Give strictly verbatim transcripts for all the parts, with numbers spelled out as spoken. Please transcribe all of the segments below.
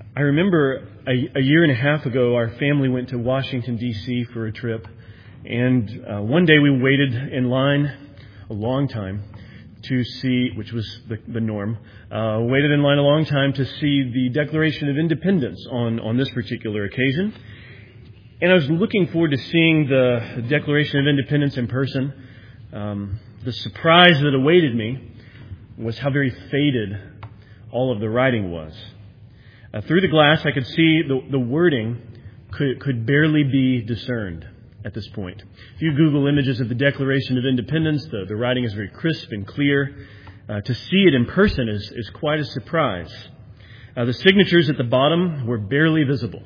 I remember a, a year and a half ago, our family went to Washington, D C for a trip. And uh, one day we waited in line a long time to see, which was the, the norm, uh, waited in line a long time to see the Declaration of Independence on, on this particular occasion. And I was looking forward to seeing the Declaration of Independence in person. Um, the surprise that awaited me was how very faded all of the writing was. Uh, through the glass, I could see the, the wording could, could barely be discerned at this point. If you Google images of the Declaration of Independence, the, the writing is very crisp and clear. Uh, to see it in person is, is quite a surprise. Uh, the signatures at the bottom were barely visible.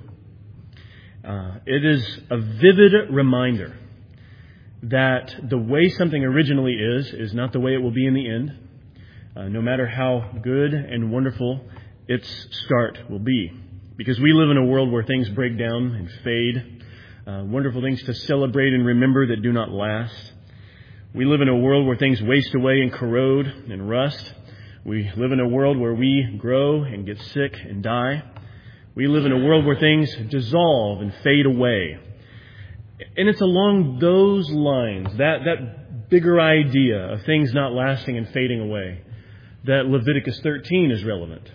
Uh, it is a vivid reminder that the way something originally is, is not the way it will be in the end, uh, no matter how good and wonderful its start will be. Because we live in a world where things break down and fade, uh, wonderful things to celebrate and remember that do not last. We live in a world where things waste away and corrode and rust. We live in a world where we grow and get sick and die. We live in a world where things dissolve and fade away. And it's along those lines, that, that bigger idea of things not lasting and fading away, that Leviticus thirteen is relevant.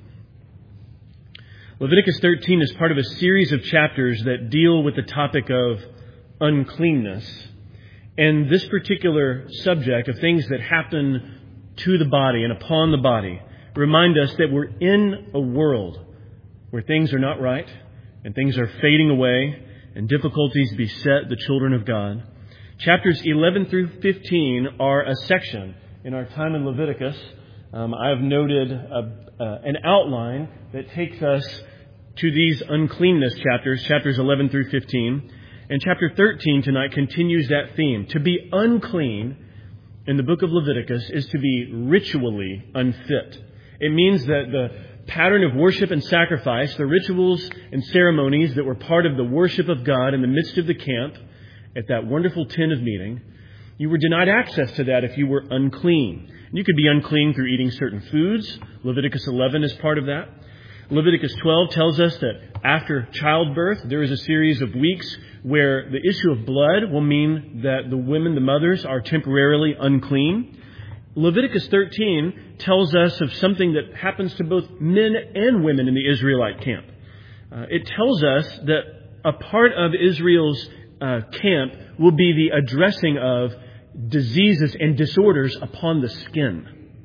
Leviticus thirteen is part of a series of chapters that deal with the topic of uncleanness. And this particular subject of things that happen to the body and upon the body remind us that we're in a world where things are not right and things are fading away and difficulties beset the children of God. Chapters eleven through fifteen are a section in our time in Leviticus. Um, I have noted a, uh, an outline that takes us to these uncleanness chapters, chapters eleven through fifteen. And chapter thirteen tonight continues that theme. To be unclean in the book of Leviticus is to be ritually unfit. It means that the pattern of worship and sacrifice, the rituals and ceremonies that were part of the worship of God in the midst of the camp at that wonderful tent of meeting, you were denied access to that if you were unclean. You could be unclean through eating certain foods. Leviticus eleven is part of that. Leviticus twelve tells us that after childbirth, there is a series of weeks where the issue of blood will mean that the women, the mothers, are temporarily unclean. Leviticus thirteen tells us of something that happens to both men and women in the Israelite camp. Uh, it tells us that a part of Israel's uh, camp will be the addressing of diseases and disorders upon the skin.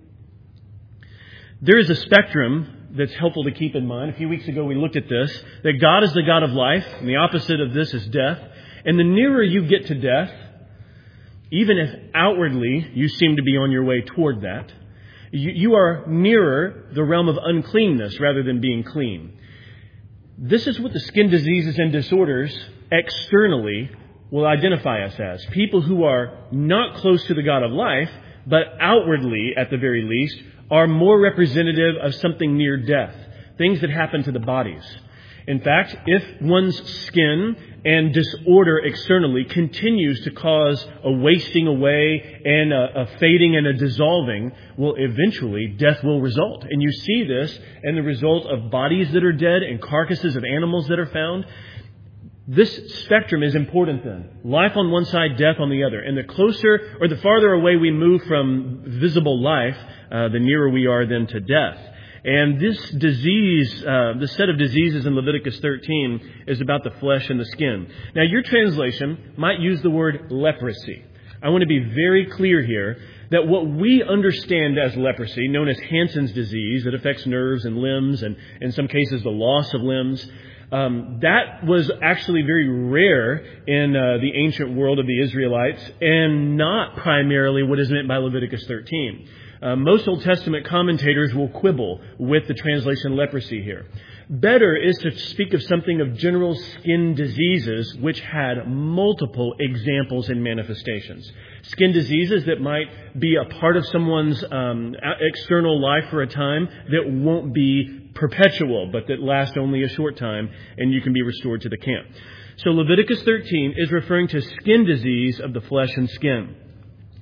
There is a spectrum that's helpful to keep in mind. A few weeks ago we looked at this, that God is the God of life, and the opposite of this is death. And the nearer you get to death, even if outwardly you seem to be on your way toward that, you, you are nearer the realm of uncleanness rather than being clean. This is what the skin diseases and disorders externally will identify us as. People who are not close to the God of life, but outwardly, at the very least, are more representative of something near death, things that happen to the bodies. In fact, if one's skin and disorder externally continues to cause a wasting away and a, a fading and a dissolving, well, eventually death will result. And you see this in the result of bodies that are dead and carcasses of animals that are found. This spectrum is important then. Life on one side, death on the other. And the closer or the farther away we move from visible life, uh, the nearer we are then to death. And this disease, uh, the set of diseases in Leviticus thirteen is about the flesh and the skin. Now, your translation might use the word leprosy. I want to be very clear here that what we understand as leprosy, known as Hansen's disease, that affects nerves and limbs and in some cases the loss of limbs, Um, that was actually very rare in uh, the ancient world of the Israelites and not primarily what is meant by Leviticus thirteen. Uh, most Old Testament commentators will quibble with the translation leprosy here. Better is to speak of something of general skin diseases which had multiple examples and manifestations. Skin diseases that might be a part of someone's um, external life for a time that won't be perpetual, but that last only a short time, and you can be restored to the camp. So Leviticus thirteen is referring to skin disease of the flesh and skin.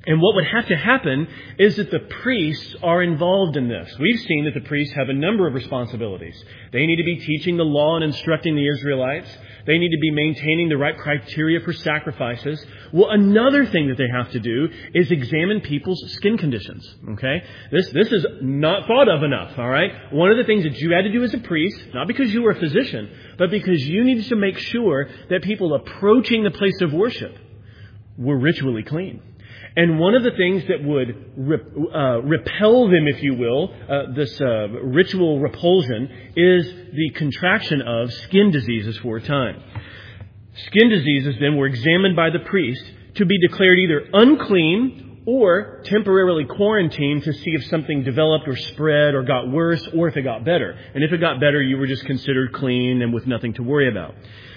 And what would have to happen is that the priests are involved in this. We've seen that the priests have a number of responsibilities. They need to be teaching the law and instructing the Israelites. They need to be maintaining the right criteria for sacrifices. Well, another thing that they have to do is examine people's skin conditions. Okay? This, this is not thought of enough, all right? One of the things that you had to do as a priest, not because you were a physician, but because you needed to make sure that people approaching the place of worship were ritually clean. And one of the things that would rep, uh, repel them, if you will, uh, this uh, ritual repulsion, is the contraction of skin diseases for a time. Skin diseases then were examined by the priest to be declared either unclean or temporarily quarantined to see if something developed or spread or got worse or if it got better. And if it got better, you were just considered clean and with nothing to worry about.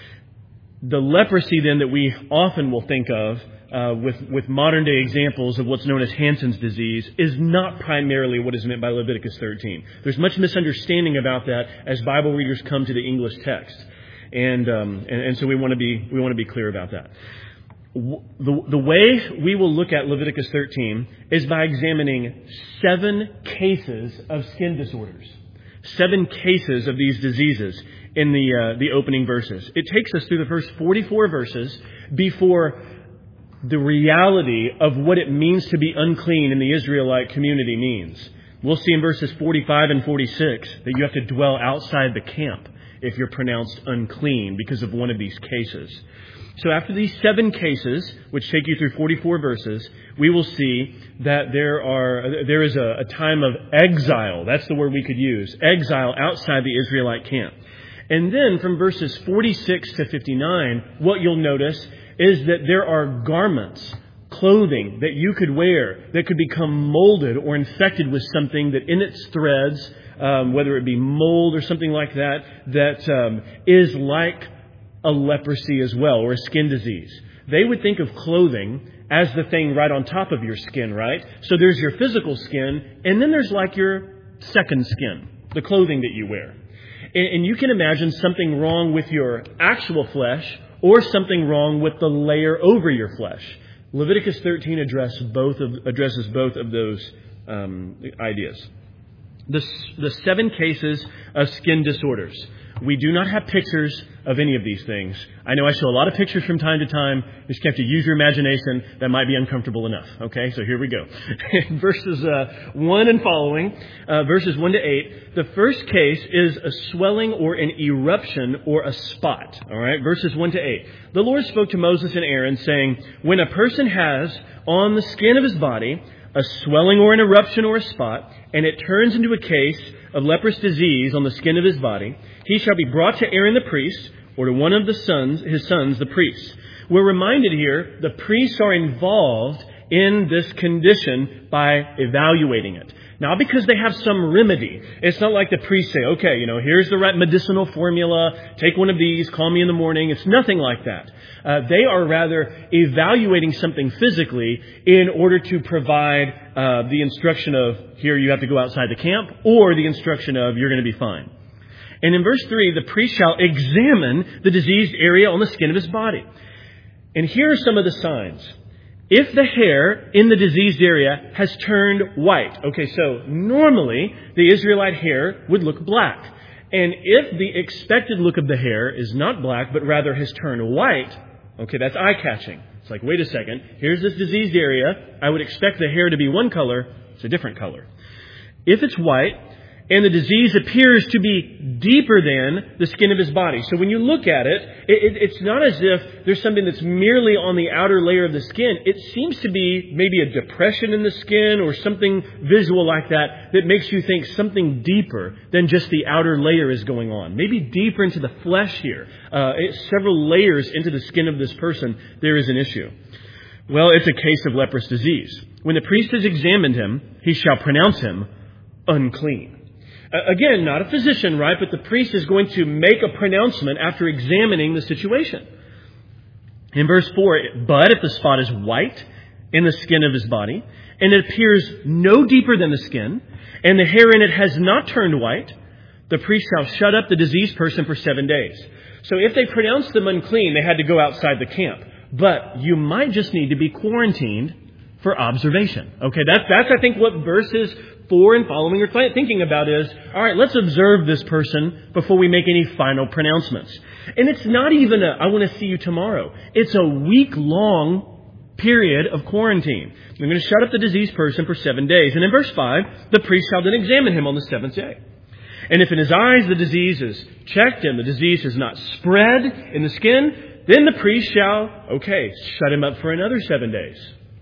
The leprosy then that we often will think of Uh, with, with modern-day examples of what's known as Hansen's disease is not primarily what is meant by Leviticus thirteen. There's much misunderstanding about that as Bible readers come to the English text, and um, and, and so we want to be we want to be clear about that. The, the way we will look at Leviticus thirteen is by examining seven cases of skin disorders, seven cases of these diseases in the uh, the opening verses. It takes us through the first forty-four verses before the reality of what it means to be unclean in the Israelite community means. We'll see in verses forty-five and forty-six that you have to dwell outside the camp if you're pronounced unclean because of one of these cases. So after these seven cases, which take you through forty-four verses, we will see that there are there is a, a time of exile. That's the word we could use. Exile outside the Israelite camp. And then from verses forty-six to fifty-nine, what you'll notice is that there are garments, clothing that you could wear that could become molded or infected with something that in its threads, um, whether it be mold or something like that, that um, is like a leprosy as well, or a skin disease. They would think of clothing as the thing right on top of your skin, right? So there's your physical skin, and then there's like your second skin, the clothing that you wear. And, and you can imagine something wrong with your actual flesh, or something wrong with the layer over your flesh. Leviticus thirteen address both of, addresses both of those um, ideas. The, the seven cases of skin disorders. We do not have pictures of any of these things. I know I show a lot of pictures from time to time. You just have to use your imagination. That might be uncomfortable enough. Okay, so here we go. verses uh, one and following, uh, verses one to eight. The first case is a swelling or an eruption or a spot. All right, verses one to eight. The Lord spoke to Moses and Aaron, saying, "When a person has on the skin of his body a swelling or an eruption or a spot, and it turns into a case of leprous disease on the skin of his body, he shall be brought to Aaron the priest, or to one of the sons, his sons, the priests." We're reminded here the priests are involved in this condition by evaluating it. Not because they have some remedy. It's not like the priests say, okay, you know, here's the right medicinal formula. Take one of these. Call me in the morning. It's nothing like that. Uh, they are rather evaluating something physically in order to provide uh, the instruction of, here you have to go outside the camp, or the instruction of, you're going to be fine. And in verse three, the priest shall examine the diseased area on the skin of his body. And here are some of the signs. If the hair in the diseased area has turned white. Okay, so normally the Israelite hair would look black. And if the expected look of the hair is not black, but rather has turned white, okay, that's eye-catching. It's like, wait a second, here's this diseased area. I would expect the hair to be one color. It's a different color. If it's white, and the disease appears to be deeper than the skin of his body. So when you look at it, it, it, it's not as if there's something that's merely on the outer layer of the skin. It seems to be maybe a depression in the skin or something visual like that that makes you think something deeper than just the outer layer is going on. Maybe deeper into the flesh here. Uh, it's several layers into the skin of this person, there is an issue. Well, it's a case of leprous disease. When the priest has examined him, he shall pronounce him unclean. Again, not a physician, right? But the priest is going to make a pronouncement after examining the situation. In verse four, but if the spot is white in the skin of his body, and it appears no deeper than the skin, and the hair in it has not turned white, the priest shall shut up the diseased person for seven days. So if they pronounced them unclean, they had to go outside the camp. But you might just need to be quarantined for observation. Okay, that's, that's I think what verses four and following are thinking about is, all right, let's observe this person before we make any final pronouncements. And it's not even a, I want to see you tomorrow. It's a week-long period of quarantine. They're going to shut up the diseased person for seven days. And in verse five, the priest shall then examine him on the seventh day. And if in his eyes the disease is checked and the disease has not spread in the skin, then the priest shall, okay, shut him up for another seven days.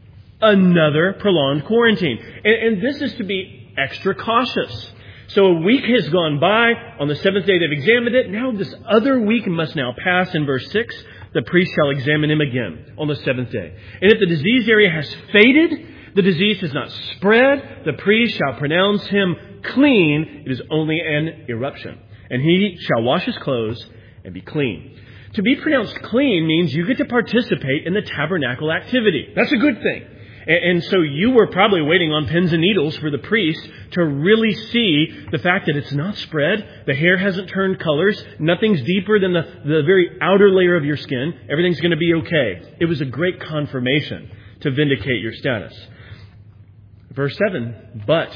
Another prolonged quarantine. And, and this is to be extra cautious. So a week has gone by. On the seventh day they've examined it. Now this other week must now pass. In verse six, the priest shall examine him again on the seventh day. And if the disease area has faded, the disease has not spread, the priest shall pronounce him clean. It is only an eruption. And he shall wash his clothes and be clean. To be pronounced clean means you get to participate in the tabernacle activity. That's a good thing. And so you were probably waiting on pins and needles for the priest to really see the fact that it's not spread. The hair hasn't turned colors. Nothing's deeper than the, the very outer layer of your skin. Everything's going to be okay. It was a great confirmation to vindicate your status. Verse seven, but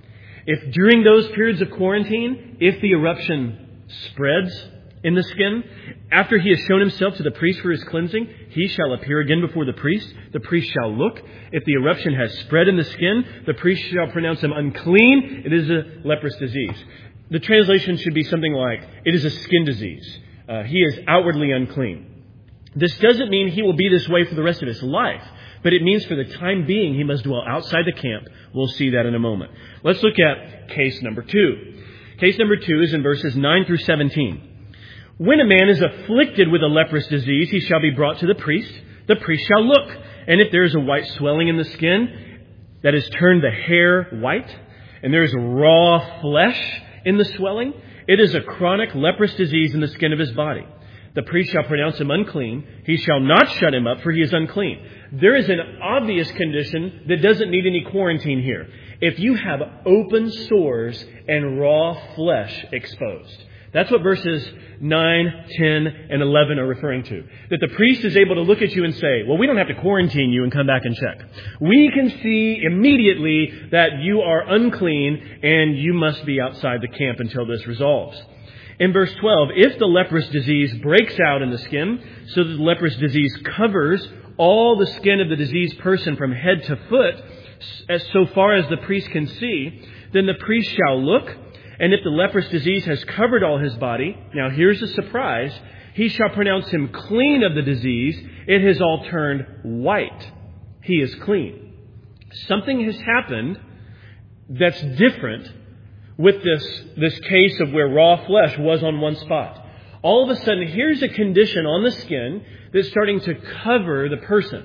if during those periods of quarantine, if the eruption spreads in the skin, after he has shown himself to the priest for his cleansing, he shall appear again before the priest. The priest shall look. If the eruption has spread in the skin, the priest shall pronounce him unclean. It is a leprous disease. The translation should be something like, it is a skin disease. Uh, he is outwardly unclean. This doesn't mean he will be this way for the rest of his life, but it means for the time being he must dwell outside the camp. We'll see that in a moment. Let's look at case number two. Case number two is in verses nine through seventeen. When a man is afflicted with a leprous disease, he shall be brought to the priest. The priest shall look. And if there is a white swelling in the skin that has turned the hair white, and there is raw flesh in the swelling, it is a chronic leprous disease in the skin of his body. The priest shall pronounce him unclean. He shall not shut him up, for he is unclean. There is an obvious condition that doesn't need any quarantine here. If you have open sores and raw flesh exposed. That's what verses nine, ten, and eleven are referring to. That the priest is able to look at you and say, well, we don't have to quarantine you and come back and check. We can see immediately that you are unclean and you must be outside the camp until this resolves. In verse twelve, if the leprous disease breaks out in the skin, so that the leprous disease covers all the skin of the diseased person from head to foot, as so far as the priest can see, then the priest shall look. And if the leprous disease has covered all his body, now here's a surprise, he shall pronounce him clean of the disease. It has all turned white. He is clean. Something has happened that's different with this, this case of where raw flesh was on one spot. All of a sudden, here's a condition on the skin that's starting to cover the person.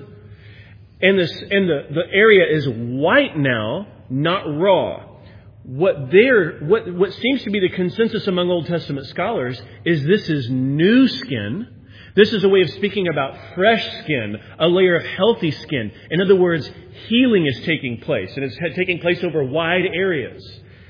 And, this, and the, the area is white now, not raw. What there, what, what seems to be the consensus among Old Testament scholars is this is new skin. This is a way of speaking about fresh skin, a layer of healthy skin. In other words, healing is taking place, and it's taking place over wide areas.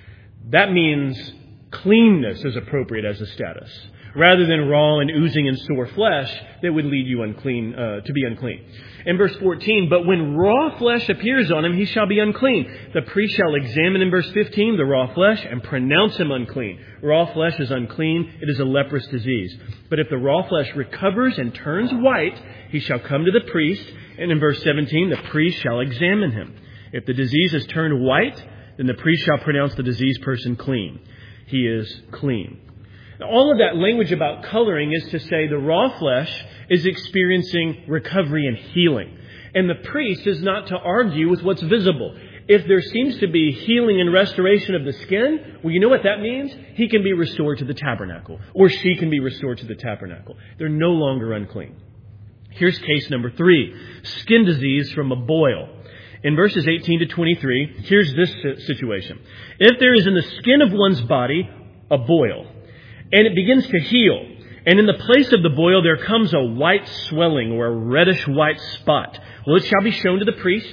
That means cleanness is appropriate as a status, rather than raw and oozing and sore flesh that would lead you unclean uh, to be unclean. In verse fourteen, but when raw flesh appears on him, he shall be unclean. The priest shall examine, in verse fifteen, the raw flesh and pronounce him unclean. Raw flesh is unclean. It is a leprous disease. But if the raw flesh recovers and turns white, he shall come to the priest. And in verse seventeen, the priest shall examine him. If the disease has turned white, then the priest shall pronounce the diseased person clean. He is clean. Now, all of that language about coloring is to say the raw flesh is experiencing recovery and healing. And the priest is not to argue with what's visible. If there seems to be healing and restoration of the skin, well, you know what that means? He can be restored to the tabernacle, or she can be restored to the tabernacle. They're no longer unclean. Here's case number three, skin disease from a boil. In verses eighteen to twenty-three, here's this situation. If there is in the skin of one's body a boil, and it begins to heal, and in the place of the boil there comes a white swelling or a reddish white spot, well, it shall be shown to the priest.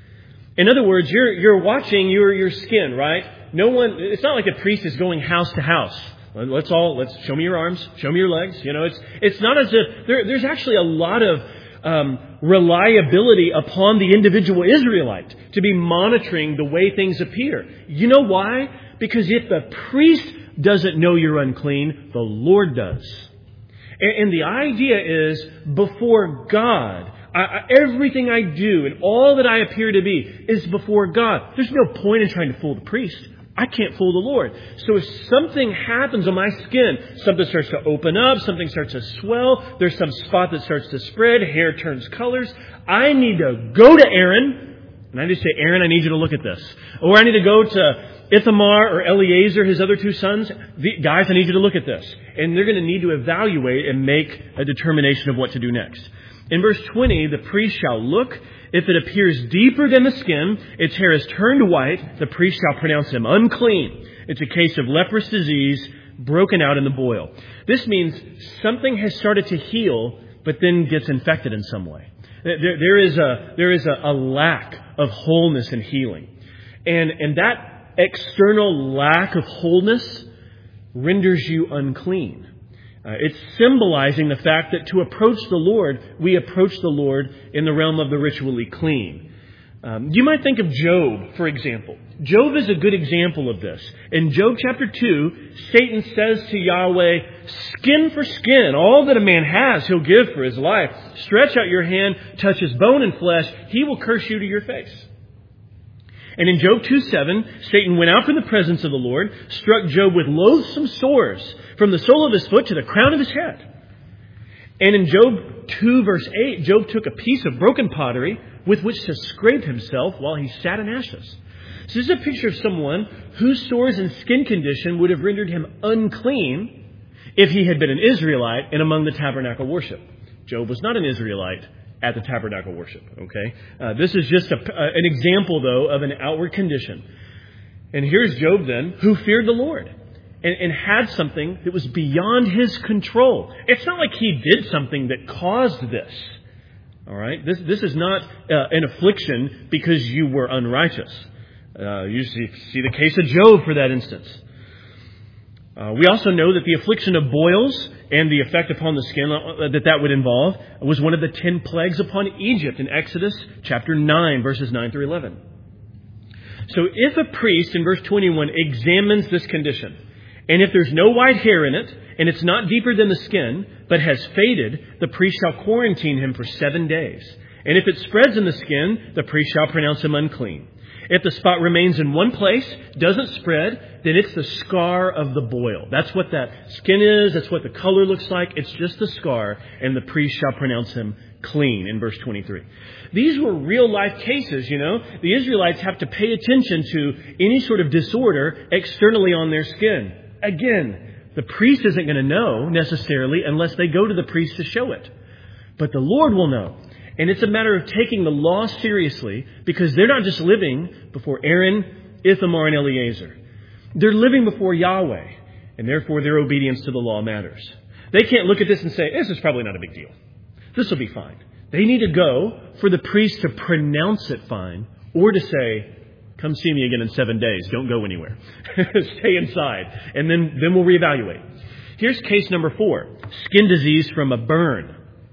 In other words, you're you're watching your your skin, right? No one. It's not like a priest is going house to house. Let's all let's show me your arms, show me your legs. You know, it's it's not as if there, there's actually a lot of um, reliability upon the individual Israelite to be monitoring the way things appear. You know why? Because if the priest doesn't know you're unclean, the Lord does. And, and the idea is, before God, I, I, everything I do and all that I appear to be is before God. There's no point in trying to fool the priest. I can't fool the Lord. So if something happens on my skin, something starts to open up, something starts to swell, there's some spot that starts to spread, hair turns colors, I need to go to Aaron, and I need to say, Aaron, I need you to look at this. Or I need to go to Ithamar or Eleazar, his other two sons. The, guys, I need you to look at this. And they're going to need to evaluate and make a determination of what to do next. In verse twenty, the priest shall look. If it appears deeper than the skin, its hair is turned white, the priest shall pronounce him unclean. It's a case of leprous disease broken out in the boil. This means something has started to heal, but then gets infected in some way. There, there is a there is a, a lack of wholeness and healing. And, and that external lack of wholeness renders you unclean. Uh, it's symbolizing the fact that to approach the Lord, we approach the Lord in the realm of the ritually clean. Um, you might think of Job, for example. Job is a good example of this. In Job chapter two, Satan says to Yahweh, skin for skin, all that a man has, he'll give for his life. Stretch out your hand, touch his bone and flesh, he will curse you to your face. And in Job two seven, Satan went out from the presence of the Lord, struck Job with loathsome sores from the sole of his foot to the crown of his head. And in Job two verse eight, Job took a piece of broken pottery with which to scrape himself while he sat in ashes. So this is a picture of someone whose sores and skin condition would have rendered him unclean if he had been an Israelite and among the tabernacle worship. Job was not an Israelite at the tabernacle worship, okay? Uh, this is just a, uh, an example, though, of an outward condition. And here's Job, then, who feared the Lord and, and had something that was beyond his control. It's not like he did something that caused this, all right? This, this is not uh, an affliction because you were unrighteous. Uh, you see, see the case of Job for that instance. Uh, we also know that the affliction of boils and the effect upon the skin uh, that that would involve was one of the ten plagues upon Egypt in Exodus chapter nine, verses nine through eleven. So if a priest, in verse twenty-one, examines this condition, and if there's no white hair in it, and it's not deeper than the skin, but has faded, the priest shall quarantine him for seven days. And if it spreads in the skin, the priest shall pronounce him unclean. If the spot remains in one place, doesn't spread, then it's the scar of the boil. That's what that skin is. That's what the color looks like. It's just the scar, and the priest shall pronounce him clean in verse twenty-three. These were real life cases, you know. The Israelites have to pay attention to any sort of disorder externally on their skin. Again, the priest isn't going to know necessarily unless they go to the priest to show it. But the Lord will know. And it's a matter of taking the law seriously because they're not just living before Aaron, Ithamar, and Eleazar. They're living before Yahweh, and therefore their obedience to the law matters. They can't look at this and say, this is probably not a big deal. This will be fine. They need to go for the priest to pronounce it fine or to say, come see me again in seven days. Don't go anywhere. Stay inside. And then, then we'll reevaluate. Here's case number four, skin disease from a burn.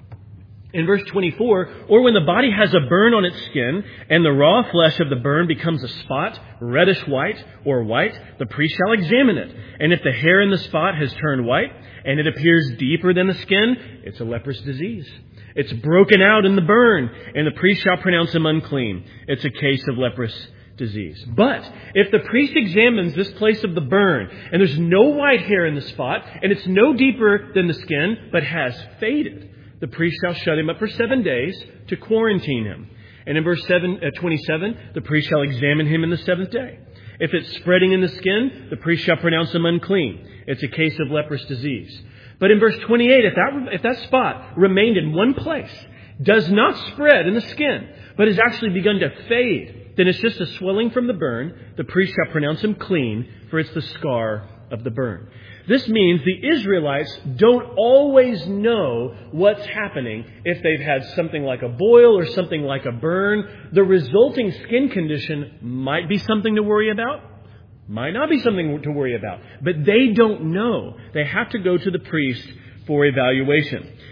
In verse twenty-four, or when the body has a burn on its skin, and the raw flesh of the burn becomes a spot, reddish white or white, the priest shall examine it. And if the hair in the spot has turned white, and it appears deeper than the skin, it's a leprous disease. It's broken out in the burn, and the priest shall pronounce him unclean. It's a case of leprous disease. But if the priest examines this place of the burn, and there's no white hair in the spot, and it's no deeper than the skin, but has faded, the priest shall shut him up for seven days to quarantine him. And in verse seven, uh, twenty-seven, the priest shall examine him in the seventh day. If it's spreading in the skin, the priest shall pronounce him unclean. It's a case of leprous disease. But in verse twenty-eight, if that, if that spot remained in one place, does not spread in the skin, but has actually begun to fade, then it's just a swelling from the burn. The priest shall pronounce him clean, for it's the scar of the burn. This means the Israelites don't always know what's happening if they've had something like a boil or something like a burn. The resulting skin condition might be something to worry about, might not be something to worry about, but they don't know. They have to go to the priest for evaluation.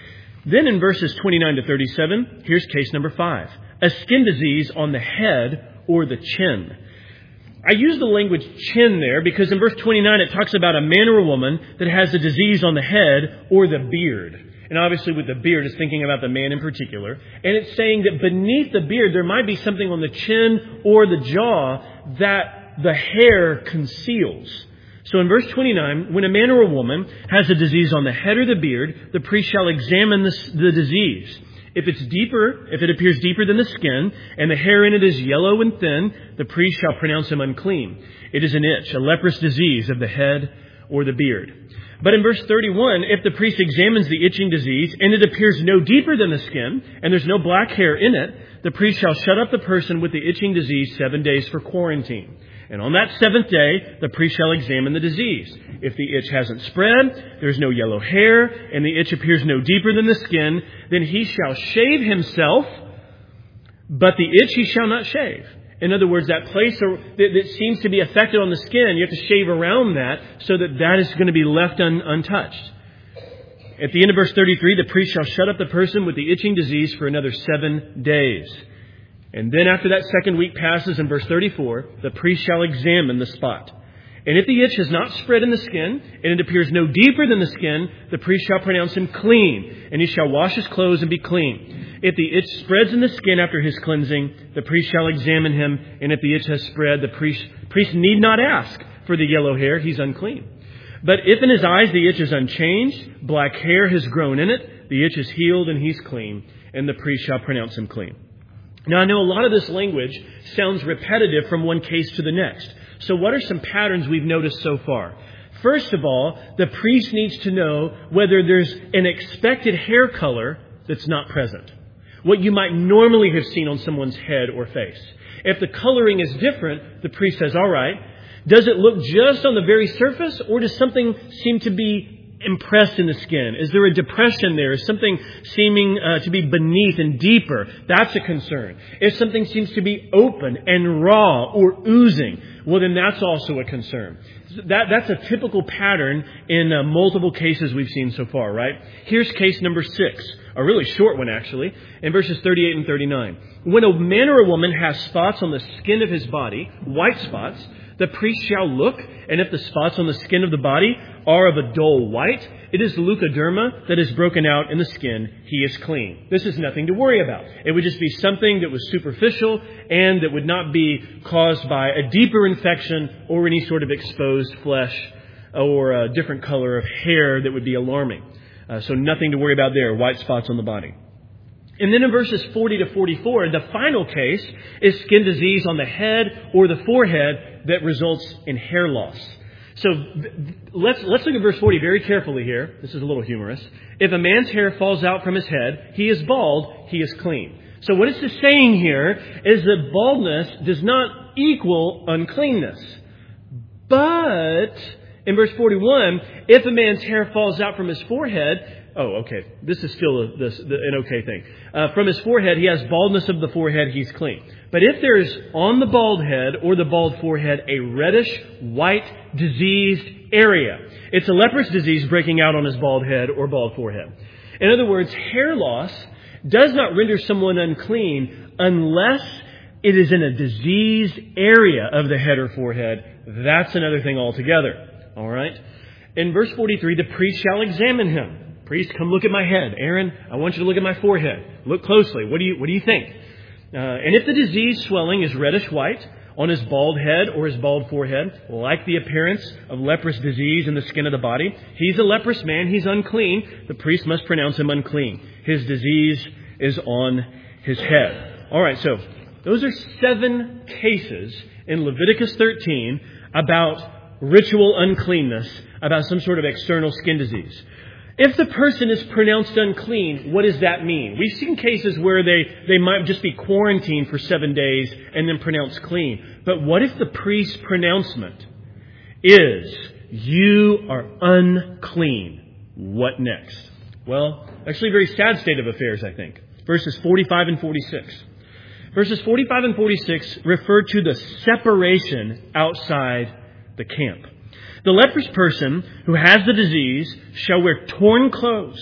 Then in verses twenty-nine to thirty-seven, here's case number five. A skin disease on the head or the chin. I use the language chin there because in verse twenty-nine it talks about a man or a woman that has a disease on the head or the beard. And obviously with the beard it's thinking about the man in particular. And it's saying that beneath the beard there might be something on the chin or the jaw that the hair conceals. So in verse twenty-nine, when a man or a woman has a disease on the head or the beard, the priest shall examine the, the disease. If it's deeper, if it appears deeper than the skin, and the hair in it is yellow and thin, the priest shall pronounce him unclean. It is an itch, a leprous disease of the head or the beard. But in verse thirty-one, if the priest examines the itching disease, and it appears no deeper than the skin, and there's no black hair in it, the priest shall shut up the person with the itching disease seven days for quarantine. And on that seventh day, the priest shall examine the disease. If the itch hasn't spread, there's no yellow hair, and the itch appears no deeper than the skin, then he shall shave himself, but the itch he shall not shave. In other words, that place that, that seems to be affected on the skin, you have to shave around that so that that is going to be left un, untouched. At the end of verse thirty-three, the priest shall shut up the person with the itching disease for another seven days. And then after that second week passes, in verse thirty-four, the priest shall examine the spot. And if the itch has not spread in the skin, and it appears no deeper than the skin, the priest shall pronounce him clean, and he shall wash his clothes and be clean. If the itch spreads in the skin after his cleansing, the priest shall examine him, and if the itch has spread, the priest, priest need not ask for the yellow hair, he's unclean. But if in his eyes the itch is unchanged, black hair has grown in it, the itch is healed and he's clean, and the priest shall pronounce him clean. Now, I know a lot of this language sounds repetitive from one case to the next. So what are some patterns we've noticed so far? First of all, the priest needs to know whether there's an expected hair color that's not present. What you might normally have seen on someone's head or face. If the coloring is different, the priest says, all right, does it look just on the very surface, or does something seem to be impressed in the skin? Is there a depression there? Is something seeming uh, to be beneath and deeper? That's a concern. If something seems to be open and raw or oozing, well, then that's also a concern. That, that's a typical pattern in uh, multiple cases we've seen so far, right? Here's case number six, a really short one actually, in verses thirty-eight and thirty-nine. When a man or a woman has spots on the skin of his body, white spots, the priest shall look, and if the spots on the skin of the body are of a dull white, it is leukoderma that is broken out in the skin. He is clean. This is nothing to worry about. It would just be something that was superficial and that would not be caused by a deeper infection or any sort of exposed flesh or a different color of hair that would be alarming. Uh, so nothing to worry about there, white spots on the body. And then in verses forty to forty-four, the final case is skin disease on the head or the forehead that results in hair loss. So let's let's look at verse forty very carefully here. This is a little humorous. If a man's hair falls out from his head, he is bald, he is clean. So what it's saying here is that baldness does not equal uncleanness. But in verse forty-one, if a man's hair falls out from his forehead, oh, okay, this is still a, this, the, an okay thing. Uh, from his forehead, he has baldness of the forehead, he's clean. But if there's on the bald head or the bald forehead a reddish, white, diseased area, it's a leprous disease breaking out on his bald head or bald forehead. In other words, hair loss does not render someone unclean unless it is in a diseased area of the head or forehead. That's another thing altogether. All right? In verse forty-three, the priest shall examine him. Priest, come look at my head. Aaron, I want you to look at my forehead. Look closely. What do you, what do you think? Uh, and if the disease swelling is reddish white on his bald head or his bald forehead, like the appearance of leprous disease in the skin of the body, he's a leprous man. He's unclean. The priest must pronounce him unclean. His disease is on his head. All right. So those are seven cases in Leviticus thirteen about ritual uncleanness, about some sort of external skin disease. If the person is pronounced unclean, what does that mean? We've seen cases where they, they might just be quarantined for seven days and then pronounced clean. But what if the priest's pronouncement is, you are unclean? What next? Well, actually a very sad state of affairs, I think. Verses forty-five and forty-six. Verses forty-five and forty-six refer to the separation outside the camp. The leprous person who has the disease shall wear torn clothes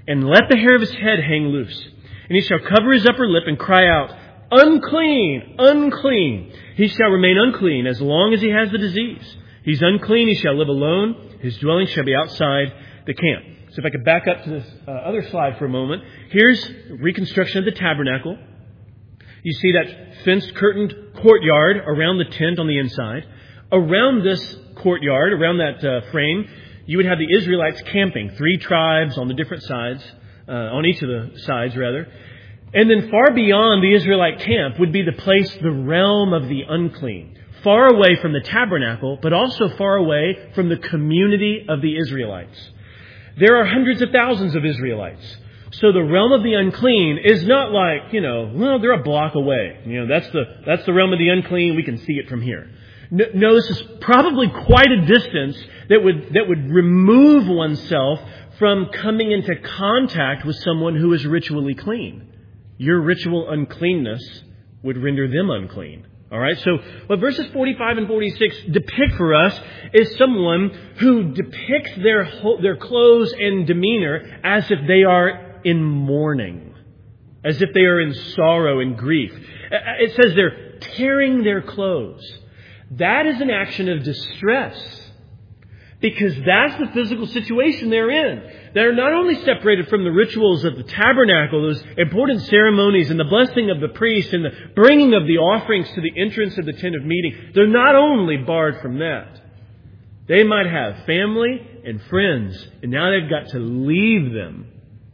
and let the hair of his head hang loose. And he shall cover his upper lip and cry out, unclean, unclean. He shall remain unclean as long as he has the disease. He's unclean, he shall live alone. His dwelling shall be outside the camp. So if I could back up to this uh, other slide for a moment. Here's reconstruction of the tabernacle. You see that fenced, curtained courtyard around the tent on the inside. Around this courtyard, around that uh, frame, you would have the Israelites camping. Three tribes on the different sides, uh, on each of the sides, rather. And then far beyond the Israelite camp would be the place, the realm of the unclean. Far away from the tabernacle, but also far away from the community of the Israelites. There are hundreds of thousands of Israelites. So the realm of the unclean is not like, you know, well, they're a block away. You know, that's the that's the realm of the unclean. We can see it from here. No, no, this is probably quite a distance that would that would remove oneself from coming into contact with someone who is ritually clean. Your ritual uncleanness would render them unclean. All right, so what verses forty-five and forty-six depict for us is someone who depicts their their clothes and demeanor as if they are in mourning, as if they are in sorrow and grief. It says they're tearing their clothes. That is an action of distress, because that's the physical situation they're in. They're not only separated from the rituals of the tabernacle, those important ceremonies and the blessing of the priest and the bringing of the offerings to the entrance of the tent of meeting. They're not only barred from that. They might have family and friends, and now they've got to leave them.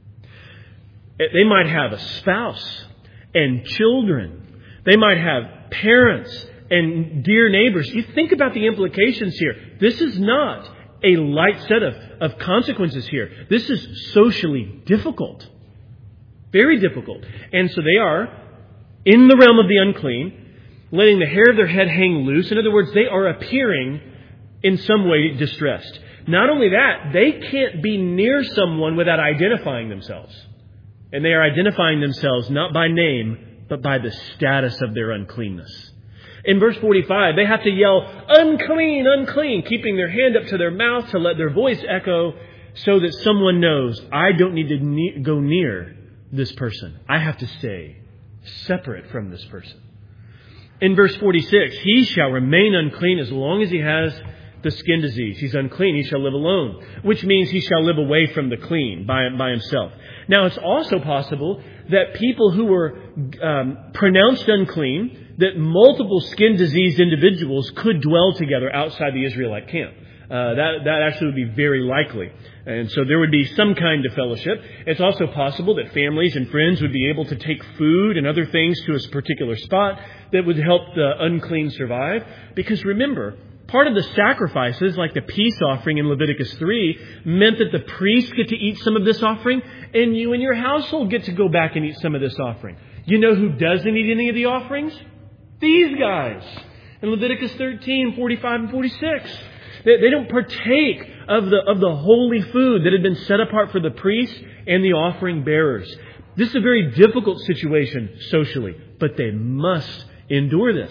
They might have a spouse and children. They might have parents and dear neighbors. You think about the implications here. This is not a light set of, of consequences here. This is socially difficult. Very difficult. And so they are in the realm of the unclean, letting the hair of their head hang loose. In other words, they are appearing in some way distressed. Not only that, they can't be near someone without identifying themselves. And they are identifying themselves not by name, but by the status of their uncleanness. In verse forty-five, they have to yell, unclean, unclean, keeping their hand up to their mouth to let their voice echo so that someone knows, I don't need to ne- go near this person. I have to stay separate from this person. In verse forty-six, he shall remain unclean as long as he has the skin disease. He's unclean. He shall live alone, which means he shall live away from the clean by, by himself. Now, it's also possible that people who were um, pronounced unclean, that multiple skin diseased individuals could dwell together outside the Israelite camp. Uh, that, that actually would be very likely. And so there would be some kind of fellowship. It's also possible that families and friends would be able to take food and other things to a particular spot that would help the unclean survive. Because remember, part of the sacrifices, like the peace offering in Leviticus three, meant that the priests get to eat some of this offering, and you and your household get to go back and eat some of this offering. You know who doesn't eat any of the offerings? These guys. In Leviticus thirteen, forty-five and forty-six. They, they don't partake of the, of the holy food that had been set apart for the priests and the offering bearers. This is a very difficult situation socially, but they must endure this.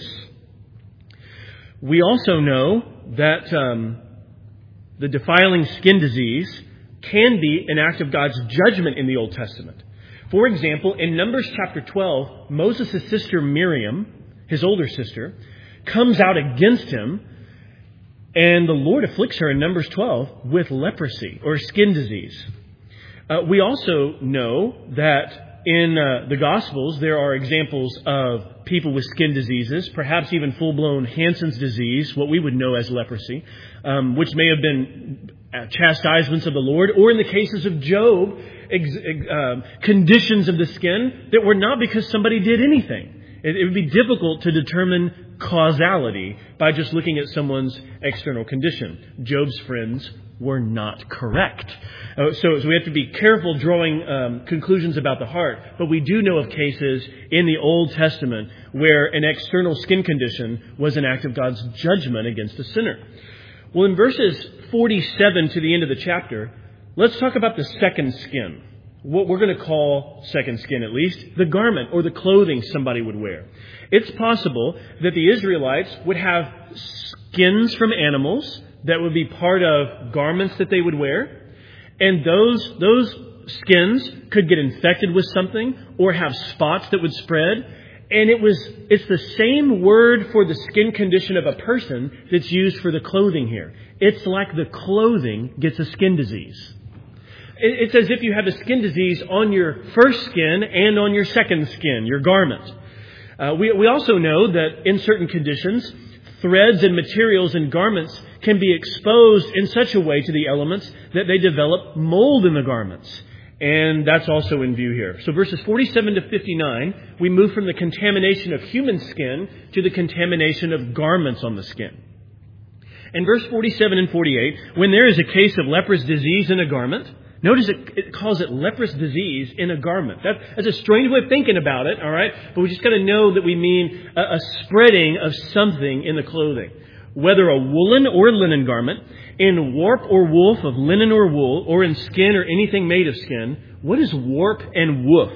We also know that um, the defiling skin disease can be an act of God's judgment in the Old Testament. For example, in Numbers chapter twelve, Moses' sister Miriam, his older sister, comes out against him, and the Lord afflicts her in Numbers twelve with leprosy or skin disease. Uh, we also know that in uh, the Gospels there are examples of people with skin diseases, perhaps even full-blown Hansen's disease, what we would know as leprosy, um, which may have been chastisements of the Lord, or in the cases of Job, ex- uh, conditions of the skin that were not because somebody did anything. It, it would be difficult to determine causality by just looking at someone's external condition. Job's friends were not correct. Uh, so, so we have to be careful drawing um, conclusions about the heart. But we do know of cases in the Old Testament where an external skin condition was an act of God's judgment against a sinner. Well, in verses forty-seven to the end of the chapter, let's talk about the second skin. What we're going to call second skin, at least, the garment or the clothing somebody would wear. It's possible that the Israelites would have skins from animals that would be part of garments that they would wear. And those, those skins could get infected with something or have spots that would spread. And it was, it's the same word for the skin condition of a person that's used for the clothing here. It's like the clothing gets a skin disease. It's as if you have a skin disease on your first skin and on your second skin, your garment. Uh, we, we also know that in certain conditions, threads and materials in garments can be exposed in such a way to the elements that they develop mold in the garments. And that's also in view here. So verses forty-seven to fifty-nine, we move from the contamination of human skin to the contamination of garments on the skin. In verse forty-seven and forty-eight, when there is a case of leprous disease in a garment, notice it, it calls it leprous disease in a garment. That, that's a strange way of thinking about it, all right? But we just got to know that we mean a, a spreading of something in the clothing. Whether a woolen or linen garment, in warp or woof of linen or wool, or in skin or anything made of skin. What is warp and woof?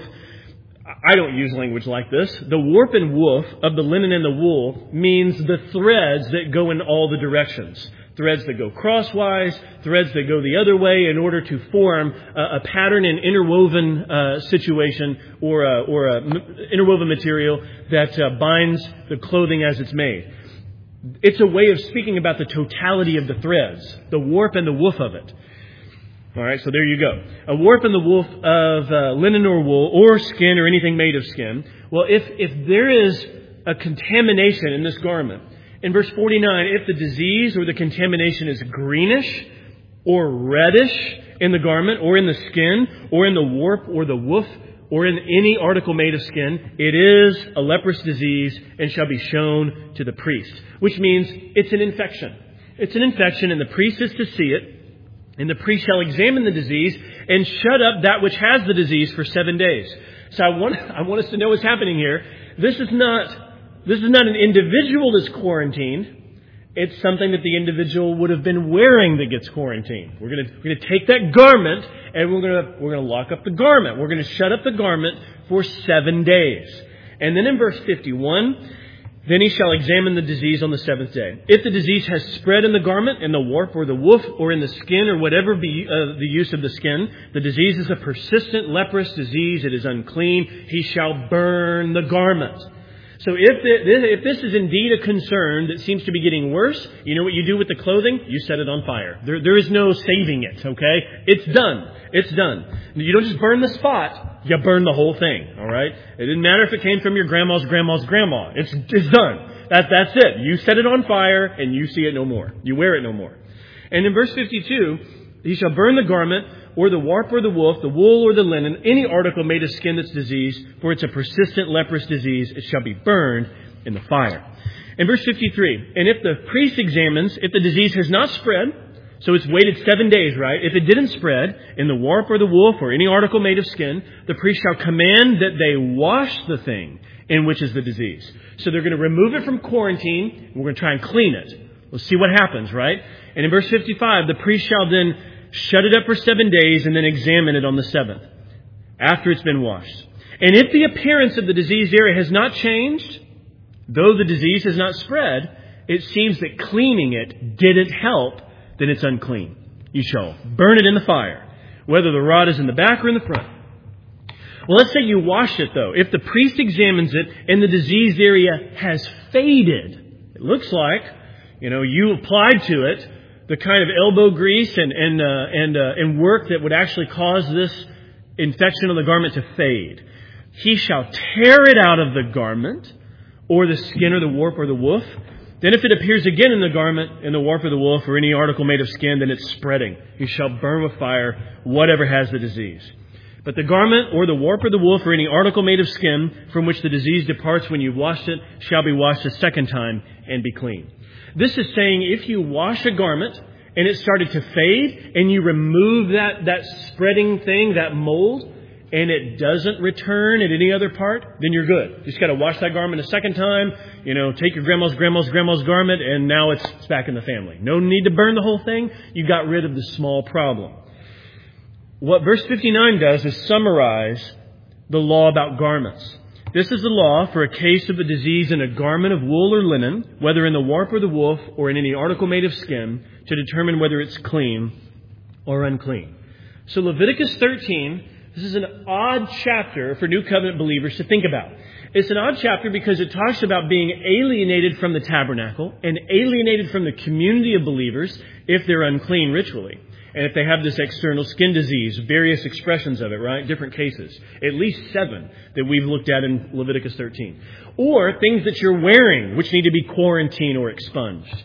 I don't use language like this. The warp and woof of the linen and the wool means the threads that go in all the directions. Threads that go crosswise, threads that go the other way in order to form a, a pattern and interwoven uh, situation or a, or a m- interwoven material that uh, binds the clothing as it's made. It's a way of speaking about the totality of the threads, the warp and the woof of it. All right, so there you go. A warp and the woof of uh, linen or wool or skin or anything made of skin. Well, if, if there is a contamination in this garment, in verse forty-nine, if the disease or the contamination is greenish or reddish in the garment or in the skin or in the warp or the woof or in any article made of skin, it is a leprous disease and shall be shown to the priest. Which means it's an infection. It's an infection and the priest is to see it. And the priest shall examine the disease and shut up that which has the disease for seven days. So I want, I want us to know what's happening here. This is not, this is not an individual that's quarantined. It's something that the individual would have been wearing that gets quarantined. We're going to, we're going to take that garment and we're going to, we're going to lock up the garment. We're going to shut up the garment for seven days. And then in verse fifty-one, then he shall examine the disease on the seventh day. If the disease has spread in the garment, in the warp or the woof, or in the skin, or whatever be uh, the use of the skin, the disease is a persistent leprous disease. It is unclean. He shall burn the garment. So if, the, if this is indeed a concern that seems to be getting worse, you know what you do with the clothing? You set it on fire. There, there is no saving it, okay? It's done. It's done. You don't just burn the spot. You burn the whole thing, all right? It didn't matter if it came from your grandma's grandma's grandma. It's, it's done. That, that's it. You set it on fire and you see it no more. You wear it no more. And in verse fifty-two, he shall burn the garment or the warp or the woof, the wool or the linen, any article made of skin that's diseased, for it's a persistent leprous disease. It shall be burned in the fire. In verse fifty-three, and if the priest examines, if the disease has not spread, so it's waited seven days, right? If it didn't spread in the warp or the woof or any article made of skin, the priest shall command that they wash the thing in which is the disease. So they're going to remove it from quarantine. And we're going to try and clean it. We'll see what happens, right? And in verse fifty-five, the priest shall then shut it up for seven days and then examine it on the seventh, after it's been washed. And if the appearance of the diseased area has not changed, though the disease has not spread, it seems that cleaning it didn't help, then it's unclean. You shall burn it in the fire, whether the rod is in the back or in the front. Well, let's say you wash it, though. If the priest examines it and the diseased area has faded, it looks like, you know, you applied to it the kind of elbow grease and and uh, and uh, and work that would actually cause this infection on the garment to fade. He shall tear it out of the garment, or the skin, or the warp, or the woof. Then if it appears again in the garment, in the warp or the woof, or any article made of skin, then it's spreading. He shall burn with fire whatever has the disease. But the garment, or the warp, or the woof, or any article made of skin, from which the disease departs when you've washed it, shall be washed a second time and be clean. This is saying if you wash a garment and it started to fade and you remove that, that spreading thing, that mold, and it doesn't return at any other part, then you're good. You just got to wash that garment a second time, you know, take your grandma's grandma's grandma's garment, and now it's, it's back in the family. No need to burn the whole thing. You got rid of the small problem. What verse fifty-nine does is summarize the law about garments. This is the law for a case of a disease in a garment of wool or linen, whether in the warp or the woof, or in any article made of skin, to determine whether it's clean or unclean. So Leviticus thirteen, this is an odd chapter for New Covenant believers to think about. It's an odd chapter because it talks about being alienated from the tabernacle and alienated from the community of believers if they're unclean ritually. And if they have this external skin disease, various expressions of it, right? Different cases. At least seven that we've looked at in Leviticus thirteen. Or things that you're wearing, which need to be quarantined or expunged.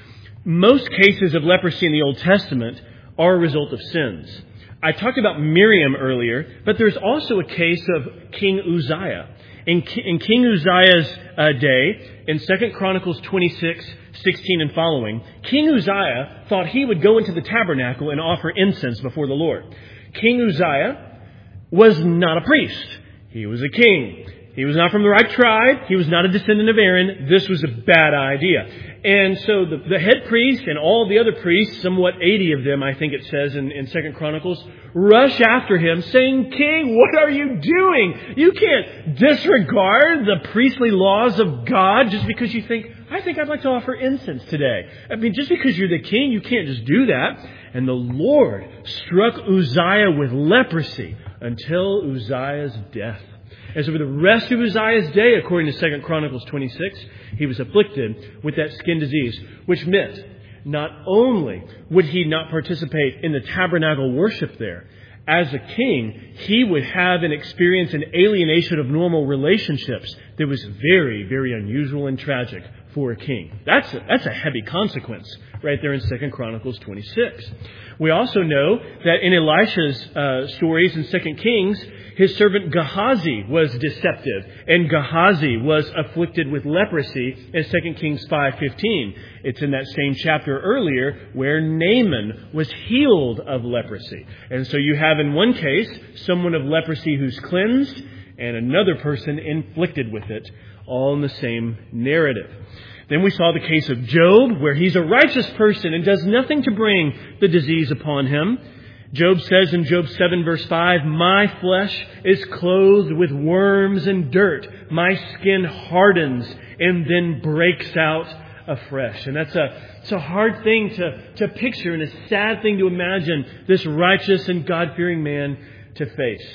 Most cases of leprosy in the Old Testament are a result of sins. I talked about Miriam earlier, but there's also a case of King Uzziah. In, in King Uzziah's uh, day, in Second Chronicles twenty-six, sixteen and following, King Uzziah thought he would go into the tabernacle and offer incense before the Lord. King Uzziah was not a priest. He was a king. He was not from the right tribe. He was not a descendant of Aaron. This was a bad idea. And so the, the head priest and all the other priests, somewhat eighty of them, I think it says in, in Second Chronicles, rush after him saying, "King, what are you doing? You can't disregard the priestly laws of God just because you think, I think I'd like to offer incense today." I mean, just because you're the king, you can't just do that. And the Lord struck Uzziah with leprosy until Uzziah's death. And so for the rest of Uzziah's day, according to Second Chronicles twenty-six, he was afflicted with that skin disease, which meant not only would he not participate in the tabernacle worship there, as a king, he would have and experience an alienation of normal relationships that was very, very unusual and tragic for a king. That's a, that's a heavy consequence right there in Second Chronicles twenty-six. We also know that in Elisha's uh, stories in Second Kings, his servant Gehazi was deceptive, and Gehazi was afflicted with leprosy in Second Kings five fifteen. It's in that same chapter earlier where Naaman was healed of leprosy. And so you have in one case someone of leprosy who's cleansed and another person inflicted with it, all in the same narrative. Then we saw the case of Job, where he's a righteous person and does nothing to bring the disease upon him. Job says in Job seven verse five, "My flesh is clothed with worms and dirt. My skin hardens and then breaks out afresh." And that's a, it's a hard thing to, to picture and a sad thing to imagine this righteous and God-fearing man to face.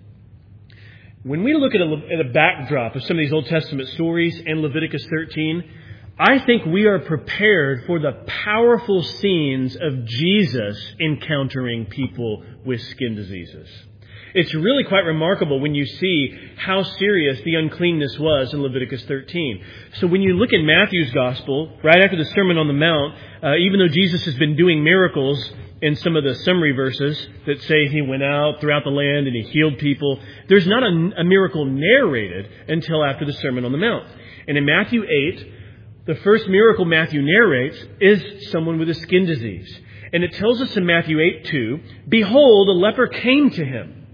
When we look at a, at a backdrop of some of these Old Testament stories and Leviticus thirteen, I think we are prepared for the powerful scenes of Jesus encountering people with skin diseases. It's really quite remarkable when you see how serious the uncleanness was in Leviticus thirteen. So when you look at Matthew's Gospel, right after the Sermon on the Mount, uh, even though Jesus has been doing miracles in some of the summary verses that say he went out throughout the land and he healed people, there's not a, a miracle narrated until after the Sermon on the Mount. And in Matthew eight, the first miracle Matthew narrates is someone with a skin disease. And it tells us in Matthew eight two, "Behold, a leper came to him."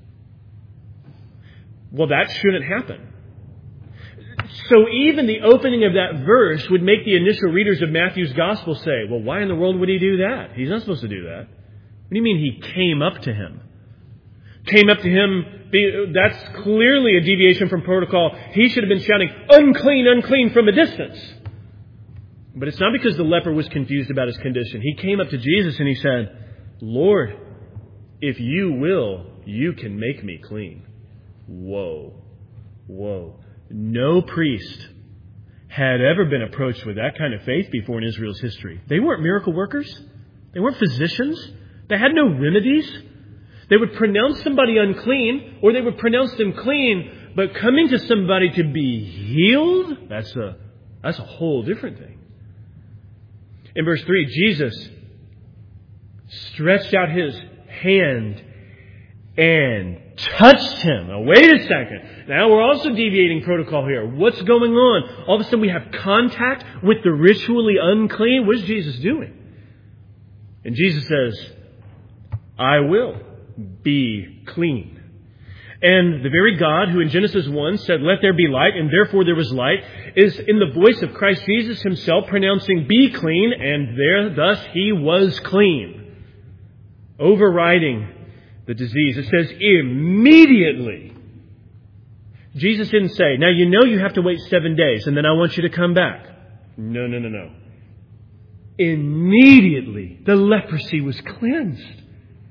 Well, that shouldn't happen. So even the opening of that verse would make the initial readers of Matthew's Gospel say, well, why in the world would he do that? He's not supposed to do that. What do you mean he came up to him? Came up to him, that's clearly a deviation from protocol. He should have been shouting, "Unclean, unclean," from a distance. But it's not because the leper was confused about his condition. He came up to Jesus and he said, "Lord, if you will, you can make me clean." Whoa. Whoa. No priest had ever been approached with that kind of faith before in Israel's history. They weren't miracle workers. They weren't physicians. They had no remedies. They would pronounce somebody unclean, or they would pronounce them clean, but coming to somebody to be healed, that's a, that's a whole different thing. In verse three, Jesus stretched out his hand and touched him. Now, wait a second. Now, we're also deviating protocol here. What's going on? All of a sudden, we have contact with the ritually unclean. What is Jesus doing? And Jesus says, "I will be clean." And the very God who in Genesis one said, "Let there be light," and therefore there was light, is in the voice of Christ Jesus himself pronouncing, "Be clean," and there, thus he was clean. Overriding the disease. It says immediately. Jesus didn't say, "Now you know you have to wait seven days and then I want you to come back." No, no, no, no. Immediately the leprosy was cleansed.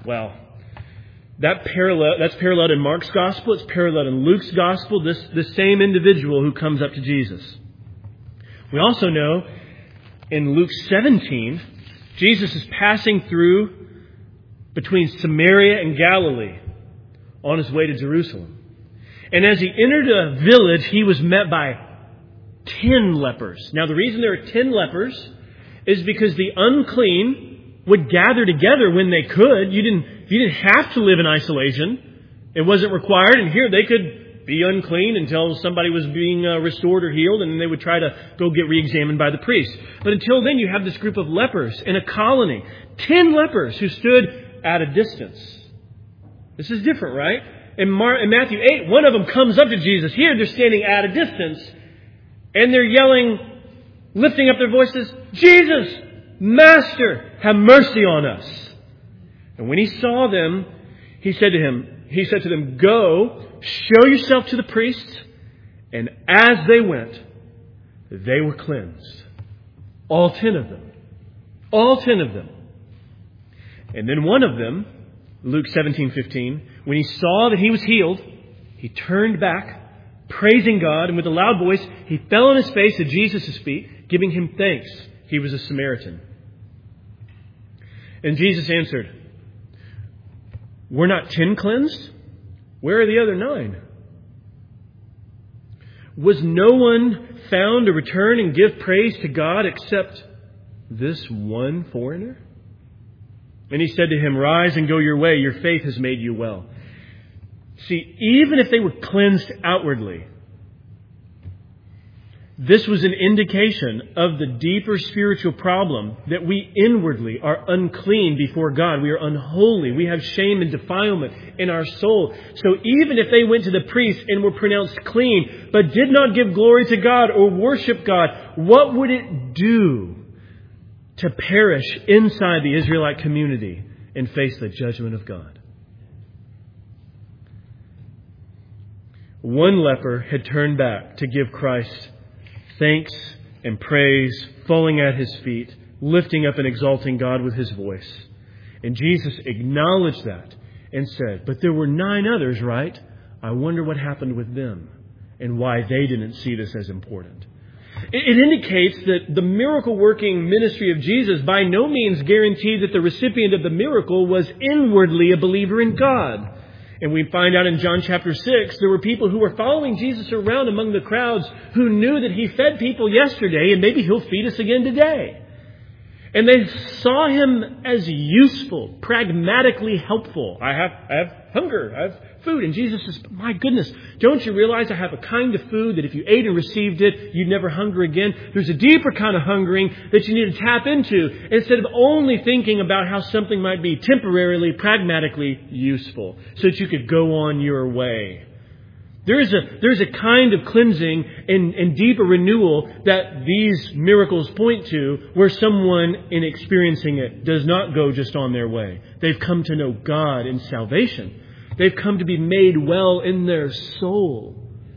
Well, that parallel, that's paralleled in Mark's Gospel. It's paralleled in Luke's Gospel. This, the same individual who comes up to Jesus. We also know in Luke seventeen, Jesus is passing through between Samaria and Galilee on his way to Jerusalem. And as he entered a village, he was met by ten lepers. Now, the reason there are ten lepers is because the unclean would gather together when they could. You didn't, you didn't have to live in isolation. It wasn't required. And here they could be unclean until somebody was being uh, restored or healed, and then they would try to go get re-examined by the priest. But until then, you have this group of lepers in a colony. Ten lepers who stood at a distance. This is different, right? In, Mar- in Matthew eight, one of them comes up to Jesus. Here they're standing at a distance, and they're yelling, lifting up their voices, Jesus, Master, have mercy on us. And when he saw them, he said to him, he said to them, go, show yourself to the priests. And as they went, they were cleansed. All ten of them. All ten of them. And then one of them, Luke seventeen fifteen, when he saw that he was healed, he turned back, praising God, and with a loud voice, he fell on his face at Jesus' feet, giving him thanks. He was a Samaritan. And Jesus answered, were not ten cleansed? Where are the other nine? Was no one found to return and give praise to God except this one foreigner? And he said to him, rise and go your way. Your faith has made you well. See, even if they were cleansed outwardly, this was an indication of the deeper spiritual problem that we inwardly are unclean before God. We are unholy. We have shame and defilement in our soul. So even if they went to the priest and were pronounced clean, but did not give glory to God or worship God, what would it do to perish inside the Israelite community and face the judgment of God? One leper had turned back to give Christ thanks and praise, falling at his feet, lifting up and exalting God with his voice. And Jesus acknowledged that and said, but there were nine others, right? I wonder what happened with them and why they didn't see this as important. It indicates that the miracle-working ministry of Jesus by no means guaranteed that the recipient of the miracle was inwardly a believer in God. And we find out in John chapter six, there were people who were following Jesus around among the crowds who knew that he fed people yesterday and maybe he'll feed us again today. And they saw him as useful, pragmatically helpful. I have, I have hunger. I have food. And Jesus says, my goodness, don't you realize I have a kind of food that if you ate and received it, you'd never hunger again? There's a deeper kind of hungering that you need to tap into instead of only thinking about how something might be temporarily, pragmatically useful so that you could go on your way. There is a, there's a kind of cleansing and, and deeper renewal that these miracles point to where someone in experiencing it does not go just on their way. They've come to know God in salvation. They've come to be made well in their soul.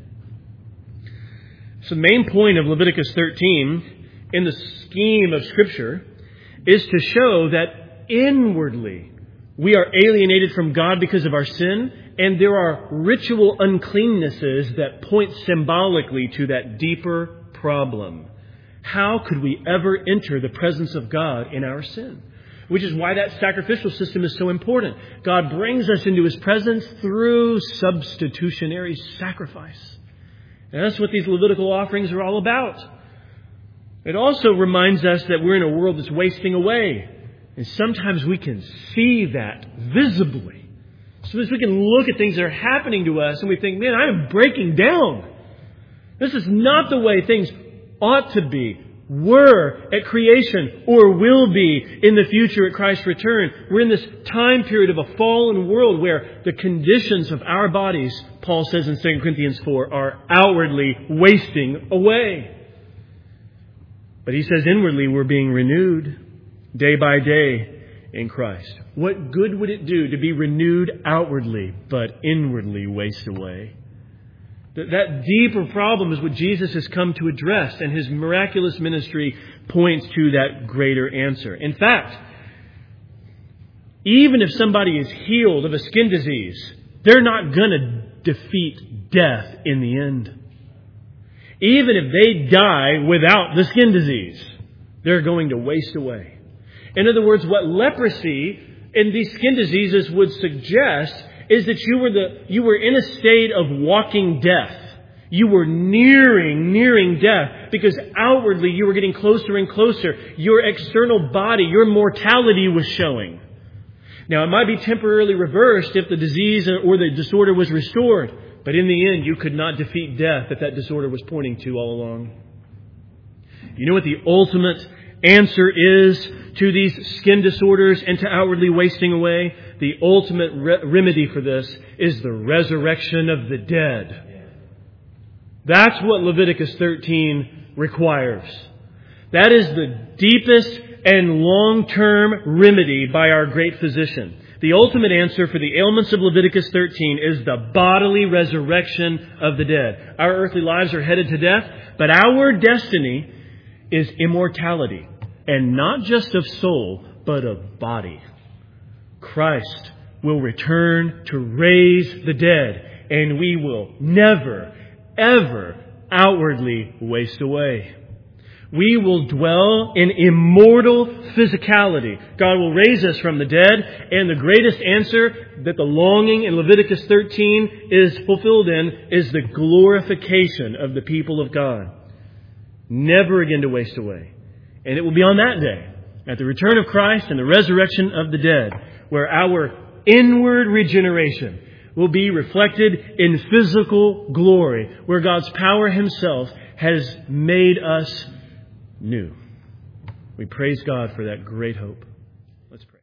So the main point of Leviticus thirteen in the scheme of Scripture is to show that inwardly we are alienated from God because of our sin, and there are ritual uncleannesses that point symbolically to that deeper problem. How could we ever enter the presence of God in our sin? Which is why that sacrificial system is so important. God brings us into His presence through substitutionary sacrifice. And that's what these Levitical offerings are all about. It also reminds us that we're in a world that's wasting away. And sometimes we can see that visibly. Sometimes we can look at things that are happening to us and we think, man, I am breaking down. This is not the way things ought to be, were at creation, or will be in the future at Christ's return. We're in this time period of a fallen world where the conditions of our bodies, Paul says in Second Corinthians four, are outwardly wasting away. But he says inwardly we're being renewed day by day in Christ. What good would it do to be renewed outwardly, but inwardly waste away? That deeper problem is what Jesus has come to address, and His miraculous ministry points to that greater answer. In fact, Even if somebody is healed of a skin disease, they're not going to defeat death in the end. Even if they die without the skin disease, they're going to waste away. In other words, what leprosy and these skin diseases would suggest is that you were the you were in a state of walking death. You were nearing, nearing death because outwardly you were getting closer and closer. Your external body, your mortality was showing. Now, it might be temporarily reversed if the disease or the disorder was restored. But in the end, you could not defeat death that that disorder was pointing to all along. You know what the ultimate answer is to these skin disorders and to outwardly wasting away? The ultimate re- remedy for this is the resurrection of the dead. That's what Leviticus thirteen requires. That is the deepest and long-term remedy by our great physician. The ultimate answer for the ailments of Leviticus thirteen is the bodily resurrection of the dead. Our earthly lives are headed to death, but our destiny is immortality. And not just of soul, but of body. Christ will return to raise the dead, and we will never, ever outwardly waste away. We will dwell in immortal physicality. God will raise us from the dead. And the greatest answer that the longing in Leviticus thirteen is fulfilled in is the glorification of the people of God. Never again to waste away. And it will be on that day, at the return of Christ and the resurrection of the dead, where our inward regeneration will be reflected in physical glory, where God's power Himself has made us new. We praise God for that great hope. Let's pray.